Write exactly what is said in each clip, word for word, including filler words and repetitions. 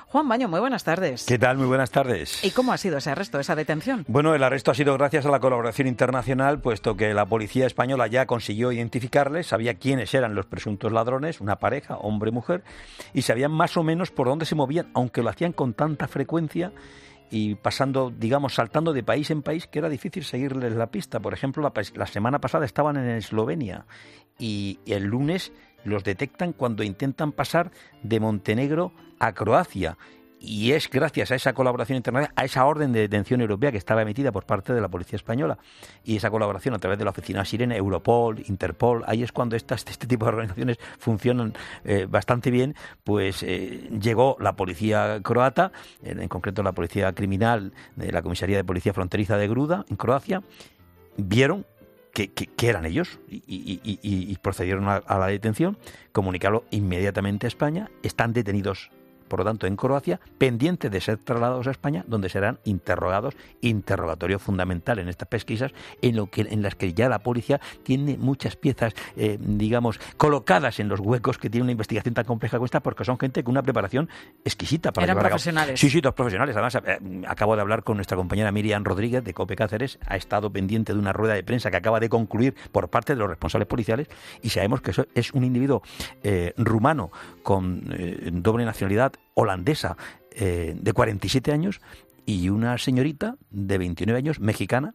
Juan Baño, muy buenas tardes. ¿Qué tal? Muy buenas tardes. ¿Y cómo ha sido ese arresto, esa detención? Bueno, el arresto ha sido gracias a la colaboración internacional, puesto que la policía española ya consiguió identificarles, sabía quiénes eran los presuntos ladrones, una pareja, hombre y mujer, y sabían más o menos por dónde se movían, aunque lo hacían con tanta frecuencia y pasando, digamos, saltando de país en país, que era difícil seguirles la pista. Por ejemplo, la, la semana pasada estaban en Eslovenia y el lunes los detectan cuando intentan pasar de Montenegro a Croacia. Y es gracias a esa colaboración internacional, a esa orden de detención europea que estaba emitida por parte de la policía española y esa colaboración a través de la oficina Sirene, Europol, Interpol, ahí es cuando estas, este tipo de organizaciones funcionan eh, bastante bien, pues eh, llegó la policía croata, en, en concreto la policía criminal de la Comisaría de Policía Fronteriza de Gruda, en Croacia, vieron que, que, que eran ellos y, y, y, y procedieron a, a la detención, comunicaron inmediatamente a España, están detenidos por lo tanto en Croacia, pendientes de ser trasladados a España, donde serán interrogados, interrogatorio fundamental en estas pesquisas, en lo que en las que ya la policía tiene muchas piezas, eh, digamos, colocadas en los huecos que tiene una investigación tan compleja como esta, porque son gente con una preparación exquisita para ¿Eran llevar profesionales? A cabo. Sí, sí, dos profesionales. Además, eh, acabo de hablar con nuestra compañera Miriam Rodríguez de COPE Cáceres, ha estado pendiente de una rueda de prensa que acaba de concluir por parte de los responsables policiales y sabemos que eso es un individuo eh, rumano con eh, doble nacionalidad holandesa eh, de cuarenta y siete años y una señorita de veintinueve años mexicana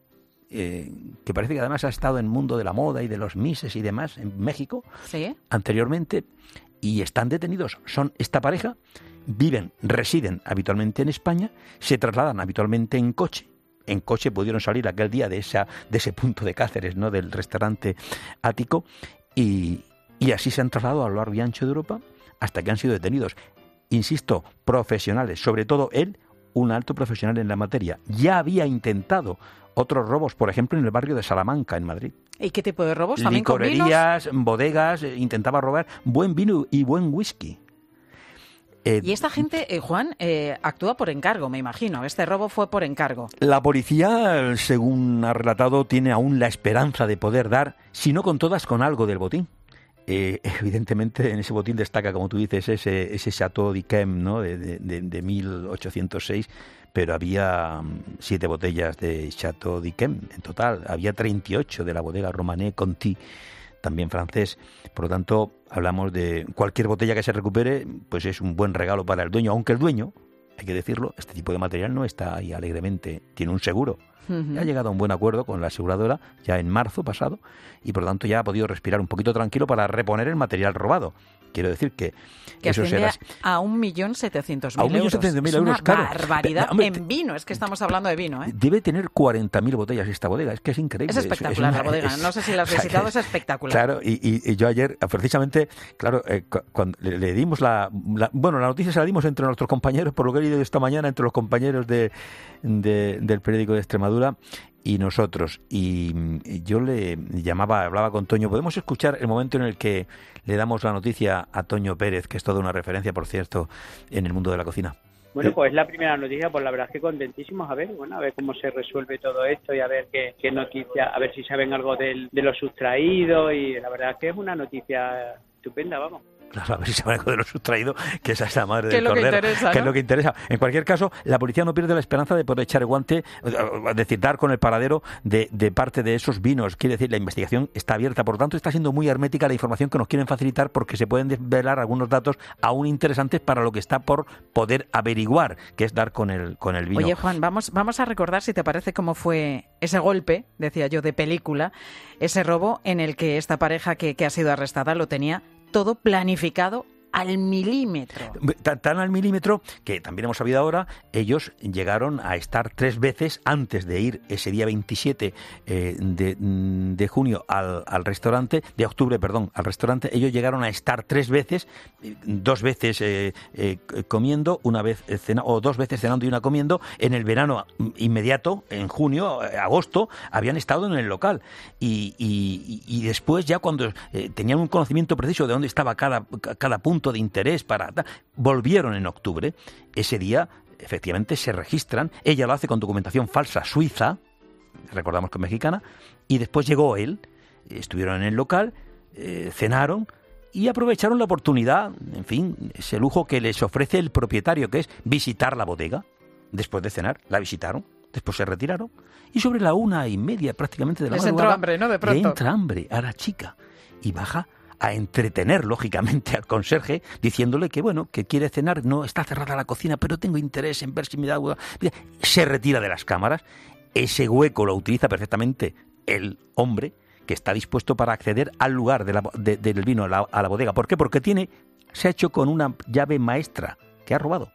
eh, que parece que además ha estado en el mundo de la moda y de los mises y demás en México ¿Sí? anteriormente y están detenidos. Son esta pareja, viven, residen habitualmente en España, se trasladan habitualmente en coche. En coche pudieron salir aquel día de, esa, de ese punto de Cáceres, ¿no?, del restaurante Ático y, y así se han trasladado a lo largo y ancho de Europa hasta que han sido detenidos. Insisto, profesionales, sobre todo él, un alto profesional en la materia. Ya había intentado otros robos, por ejemplo, en el barrio de Salamanca, en Madrid. ¿Y qué tipo de robos? ¿También con vinos? Licorerías, bodegas, intentaba robar buen vino y buen whisky. Eh, y esta gente, eh, Juan, eh, actúa por encargo, me imagino. Este robo fue por encargo. La policía, según ha relatado, tiene aún la esperanza de poder dar, si no con todas, con algo del botín. Eh, evidentemente en ese botín destaca, como tú dices, ese, ese Chateau d'Yquem, ¿no?, de, de, de mil ochocientos seis, pero había siete botellas de Chateau d'Yquem en total, había treinta y ocho de la bodega Romanée Conti, también francés. Por lo tanto, hablamos de cualquier botella que se recupere, pues es un buen regalo para el dueño, aunque el dueño, hay que decirlo, este tipo de material no está ahí alegremente, tiene un seguro. Ya ha llegado a un buen acuerdo con la aseguradora ya en marzo pasado y por lo tanto ya ha podido respirar un poquito tranquilo para reponer el material robado. Quiero decir que, que eso será a un millón setecientos mil euros. A un millón setecientos mil euros, es una claro. barbaridad Hombre, en vino. Es que estamos hablando de vino, ¿eh? Debe tener cuarenta mil botellas esta bodega. Es que es increíble. Es espectacular es, es una, la bodega. Es, no sé si la has visitado, o sea, es espectacular. Claro, y, y, y yo ayer, precisamente, claro, eh, cuando le, le dimos la, la... Bueno, la noticia se la dimos entre nuestros compañeros, por lo que he leído esta mañana, entre los compañeros de, de, del periódico de Extremadura y nosotros. Y yo le llamaba, hablaba con Toño. ¿Podemos escuchar el momento en el que le damos la noticia a Toño Pérez, que es toda una referencia, por cierto, en el mundo de la cocina? Bueno, pues la primera noticia, pues la verdad es que contentísimos, a ver, bueno, a ver cómo se resuelve todo esto y a ver qué, qué noticia, a ver si saben algo del, de lo sustraído y la verdad es que es una noticia estupenda, vamos. Claro, a ver si se va algo de lo sustraído, que es esa madre del cordero, que, interesa, que ¿no? es lo que interesa. En cualquier caso, la policía no pierde la esperanza de poder echar el guante, es decir, dar con el paradero de, de parte de esos vinos. Quiere decir, la investigación está abierta, por lo tanto, está siendo muy hermética la información que nos quieren facilitar porque se pueden desvelar algunos datos aún interesantes para lo que está por poder averiguar, que es dar con el, con el vino. Oye, Juan, vamos, vamos a recordar, si te parece, cómo fue ese golpe, decía yo, de película, ese robo en el que esta pareja que, que ha sido arrestada lo tenía todo planificado al milímetro. Tan, tan al milímetro que también hemos sabido ahora, ellos llegaron a estar tres veces antes de ir ese día veintisiete eh, de, de junio al, al restaurante, de octubre, perdón, al restaurante. Ellos llegaron a estar tres veces, dos veces eh, eh, comiendo, una vez cena, o dos veces cenando y una comiendo. En el verano inmediato, en junio, agosto, habían estado en el local. Y, y, y después, ya cuando eh, tenían un conocimiento preciso de dónde estaba cada, cada punto de interés para volvieron en octubre. Ese día efectivamente se registran, ella lo hace con documentación falsa suiza, recordamos que es mexicana, y después llegó él, estuvieron en el local, eh, cenaron y aprovecharon la oportunidad, en fin, ese lujo que les ofrece el propietario, que es visitar la bodega. Después de cenar, la visitaron, después se retiraron, y sobre la una y media prácticamente de la les madrugada... entró hambre, ¿no? De pronto. Le entra hambre a la chica, y baja a entretener, lógicamente, al conserje, diciéndole que, bueno, que quiere cenar, no está cerrada la cocina, pero tengo interés en ver si me da agua. Se retira de las cámaras, ese hueco lo utiliza perfectamente el hombre, que está dispuesto para acceder al lugar de la, de, del vino a la, a la bodega. ¿Por qué? Porque tiene, se ha hecho con una llave maestra que ha robado.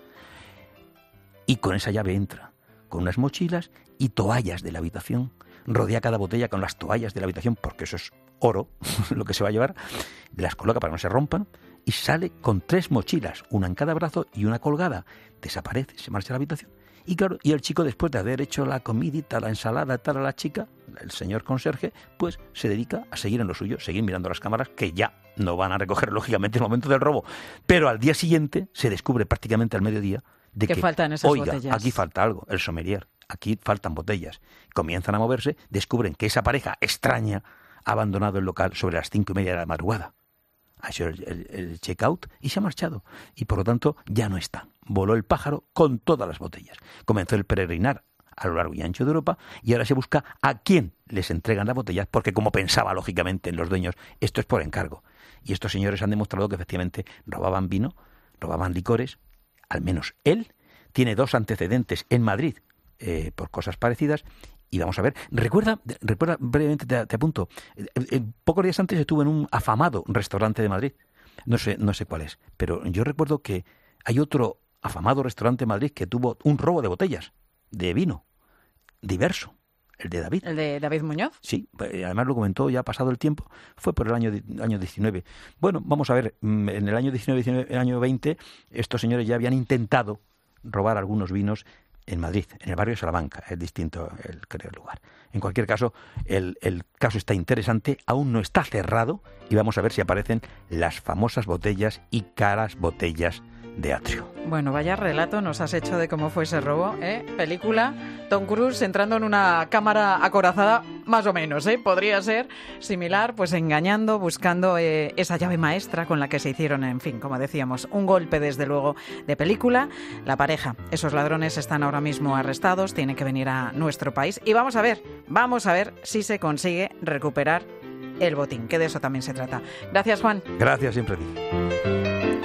Y con esa llave entra, con unas mochilas y toallas de la habitación. Rodea cada botella con las toallas de la habitación, porque eso es oro, lo que se va a llevar. Las coloca para que no se rompan y sale con tres mochilas, una en cada brazo y una colgada. Desaparece, se marcha a la habitación. Y claro, y el chico, después de haber hecho la comidita, la ensalada, tal a la chica, el señor conserje, pues se dedica a seguir en lo suyo, seguir mirando las cámaras, que ya no van a recoger, lógicamente, el momento del robo. Pero al día siguiente se descubre prácticamente al mediodía de que, faltan esas oiga, botellas. Aquí falta algo, el sommelier, aquí faltan botellas. Comienzan a moverse, descubren que esa pareja extraña ha abandonado el local sobre las cinco y media de la madrugada. Ha hecho el, el, el check-out y se ha marchado. Y por lo tanto ya no están. Voló el pájaro con todas las botellas. Comenzó el peregrinar a lo largo y ancho de Europa y ahora se busca a quién les entregan las botellas, porque como pensaba lógicamente en los dueños, esto es por encargo. Y estos señores han demostrado que efectivamente robaban vino, robaban licores. Al menos él tiene dos antecedentes en Madrid eh, por cosas parecidas. Y vamos a ver, recuerda, recuerda brevemente, te, te apunto, eh, eh, pocos días antes estuve en un afamado restaurante de Madrid, no sé, no sé cuál es, pero yo recuerdo que hay otro afamado restaurante de Madrid que tuvo un robo de botellas, de vino, diverso, el de David. ¿El de David Muñoz? Sí, además lo comentó ya pasado el tiempo, fue por el año, año diecinueve. Bueno, vamos a ver, en el año diecinueve, diecinueve, el año veinte, estos señores ya habían intentado robar algunos vinos en Madrid, en el barrio de Salamanca, es distinto el, creo, el lugar. En cualquier caso, el, el caso está interesante, aún no está cerrado y vamos a ver si aparecen las famosas botellas y caras botellas de atrio. Bueno, vaya relato nos has hecho de cómo fue ese robo, ¿eh? Película, Tom Cruise entrando en una cámara acorazada, más o menos, ¿eh? Podría ser similar, pues engañando, buscando eh, esa llave maestra con la que se hicieron, en fin, como decíamos, un golpe desde luego de película. La pareja, esos ladrones están ahora mismo arrestados, tienen que venir a nuestro país y vamos a ver, vamos a ver si se consigue recuperar el botín, que de eso también se trata. Gracias, Juan. Gracias, siempre a ti.